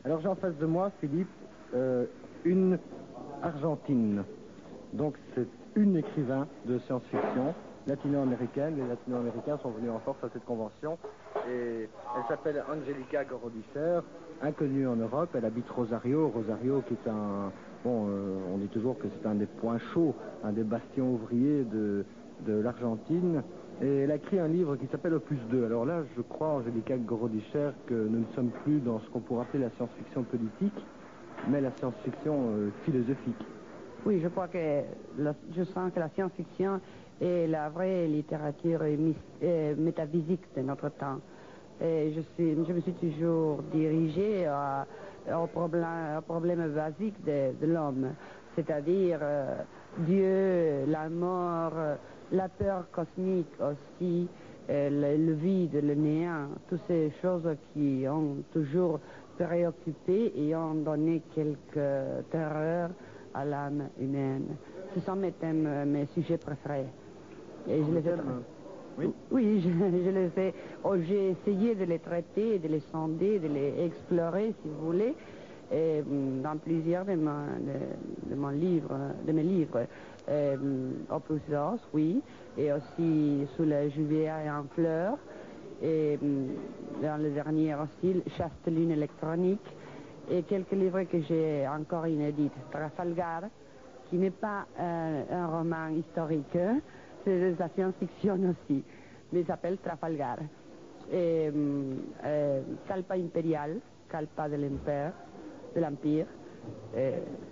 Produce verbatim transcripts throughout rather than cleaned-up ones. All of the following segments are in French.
Alors j'ai en face de moi, Philippe, euh, une Argentine. Donc c'est une écrivain de science-fiction latino-américaine. Les latino-américains sont venus en force à cette convention. Et elle s'appelle Angelica Gorodicher, inconnue en Europe. Elle habite Rosario. Rosario qui est un... Bon, euh, on dit toujours que c'est un des points chauds, un des bastions ouvriers de, de l'Argentine. Et elle a écrit un livre qui s'appelle Opus deux. Alors là, je crois, Angelica Gorodicher, que nous ne sommes plus dans ce qu'on pourrait appeler la science-fiction politique, mais la science-fiction euh, philosophique. Oui, je crois que la, je sens que la science-fiction est la vraie littérature et mis, euh, métaphysique de notre temps. Et je, suis, je me suis toujours dirigée à, au, problème, au problème basique de, de l'homme, c'est-à-dire euh, Dieu, la mort, la peur cosmique aussi, euh, le, le vide, le néant, toutes ces choses qui ont toujours préoccupé et ont donné quelques terreurs à l'âme humaine. Ce sont mes thèmes, mes sujets préférés. Et je les ai... Oui, oui je, je les ai... Oh, j'ai essayé de les traiter, de les sonder, de les explorer, si vous voulez, et, dans plusieurs de, ma, de, de, mon livre, de mes livres. Euh, Opus deux, oui, et aussi Sous la Juvéa en fleurs, et dans le dernier aussi, Chaste lune électronique, et quelques livres que j'ai encore inédits. Trafalgar, qui n'est pas euh, un roman historique, hein, c'est de la science-fiction aussi, mais il s'appelle Trafalgar. Et, euh, Calpa impérial, Calpa de l'Empire, de l'Empire. Et...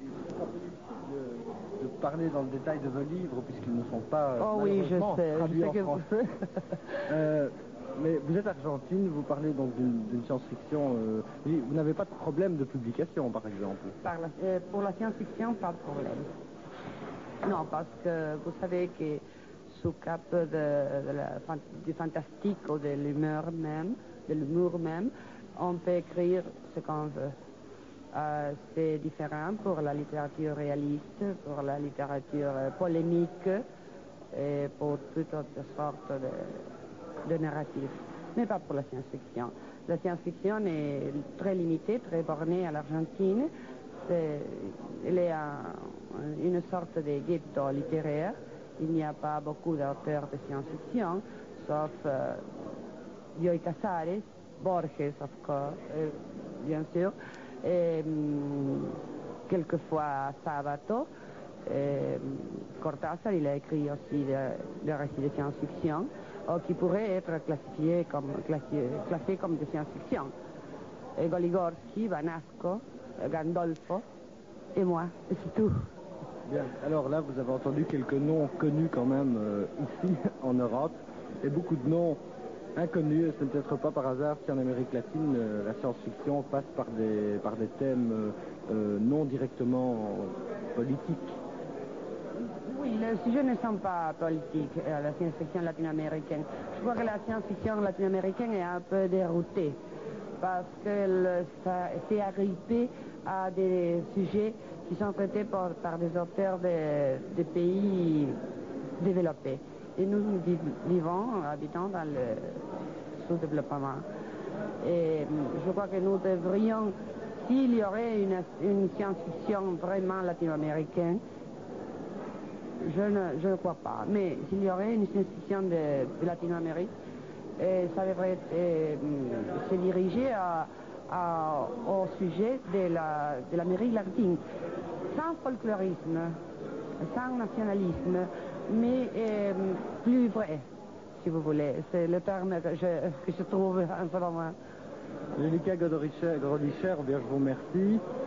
de parler dans le détail de vos livres, puisqu'ils ne sont pas oh, oui, je sais, traduits je sais en que français. euh, mais vous êtes argentine, vous parlez donc d'une science-fiction. Euh, vous n'avez pas de problème de publication, par exemple? Par la, euh, pour la science-fiction, pas de problème. Non, parce que vous savez que sous cap de, de la, du fantastique ou de l'humeur même, de l'humour même, on peut écrire ce qu'on veut. Euh, c'est différent pour la littérature réaliste, pour la littérature polémique et pour toutes autres sortes de, de narratifs. Mais pas pour la science-fiction. La science-fiction est très limitée, très bornée à l'Argentine. Elle est un, une sorte de ghetto littéraire. Il n'y a pas beaucoup d'auteurs de science-fiction, sauf euh, Bioy Casares, Borges, of course, euh, bien sûr, et hum, quelquefois Sabato. Et, Cortázar, il a écrit aussi des récits de science-fiction qui pourraient être classifiés comme, classés, classés comme de science-fiction. Et Goligorsky, Vanasco, Gandolfo et moi, c'est tout. Bien, alors là vous avez entendu quelques noms connus quand même euh, ici en Europe et beaucoup de noms inconnus. Ce n'est peut-être pas par hasard si en Amérique latine euh, la science-fiction passe par des, par des thèmes euh, euh, non directement politiques. Oui, les sujets ne sont pas politiques, euh, la science-fiction latino-américaine. Je crois que la science-fiction latino-américaine est un peu déroutée parce qu'elle s'est agrippée à des sujets qui sont traités par, par des auteurs de, de pays développés. Et nous vivons, habitons dans le sous-développement. Et je crois que nous devrions, s'il y aurait une, une science-fiction vraiment latino-américaine, je ne, je ne crois pas, mais s'il y aurait une science-fiction de, de Latino-Amérique, et ça devrait euh, se diriger à, à, au sujet de l'Amérique la, de latine, sans folklorisme, sans nationalisme, mais euh, plus vrai, si vous voulez. C'est le terme que je, que je trouve en ce moment. Angelica Gorodicher, bien je vous remercie.